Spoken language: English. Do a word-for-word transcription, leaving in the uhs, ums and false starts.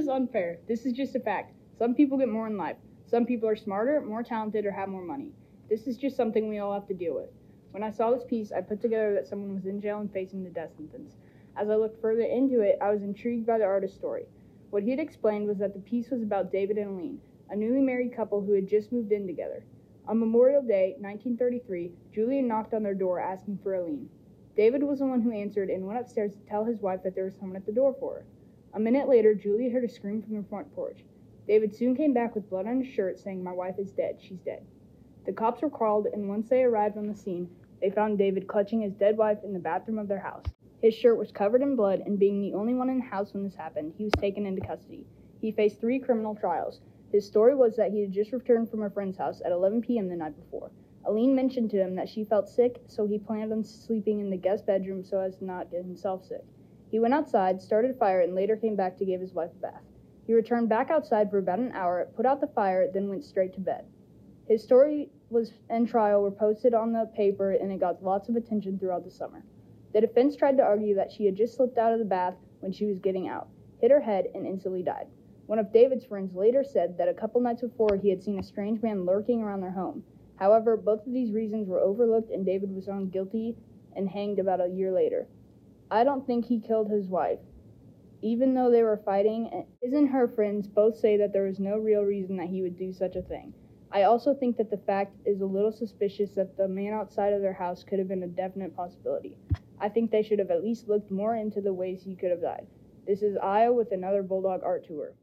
is unfair. This is just a fact. Some people get more in life. Some people are smarter, more talented, or have more money. This is just something we all have to deal with. When I saw this piece, I put together that someone was in jail and facing the death sentence. As I looked further into it, I was intrigued by the artist's story. What he had explained was that the piece was about David and Aline, a newly married couple who had just moved in together. On Memorial Day, nineteen thirty-three, Julian knocked on their door asking for Aline. David was the one who answered and went upstairs to tell his wife that there was someone at the door for her. A minute later, Julian heard a scream from the front porch. David soon came back with blood on his shirt, saying, "My wife is dead. She's dead." The cops were called, and once they arrived on the scene, they found David clutching his dead wife in the bathroom of their house. His shirt was covered in blood, and being the only one in the house when this happened, he was taken into custody. He faced three criminal trials. His story was that he had just returned from a friend's house at eleven p.m. the night before. Aline mentioned to him that she felt sick, so he planned on sleeping in the guest bedroom so as to not get himself sick. He went outside, started a fire, and later came back to give his wife a bath. He returned back outside for about an hour, put out the fire, then went straight to bed. His story was and trial were posted on the paper, and it got lots of attention throughout the summer. The defense tried to argue that she had just slipped out of the bath when she was getting out, hit her head, and instantly died. One of David's friends later said that a couple nights before he had seen a strange man lurking around their home. However, both of these reasons were overlooked, and David was found guilty and hanged about a year later. I don't think he killed his wife. Even though they were fighting, and his and her friends both say that there was no real reason that he would do such a thing. I also think that the fact is a little suspicious that the man outside of their house could have been a definite possibility. I think they should have at least looked more into the ways he could have died. This is Io with another Bulldog Art Tour.